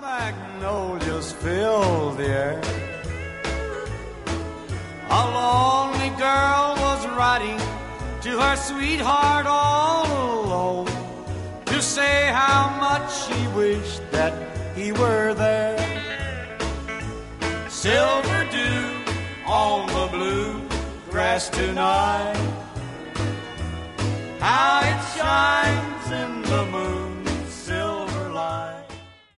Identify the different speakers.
Speaker 1: Magnolias fill the air. A lonely girl was writing to her sweetheart all alone to say how much she wished that he were there. Silver dew on the blue grass tonight, how it shines in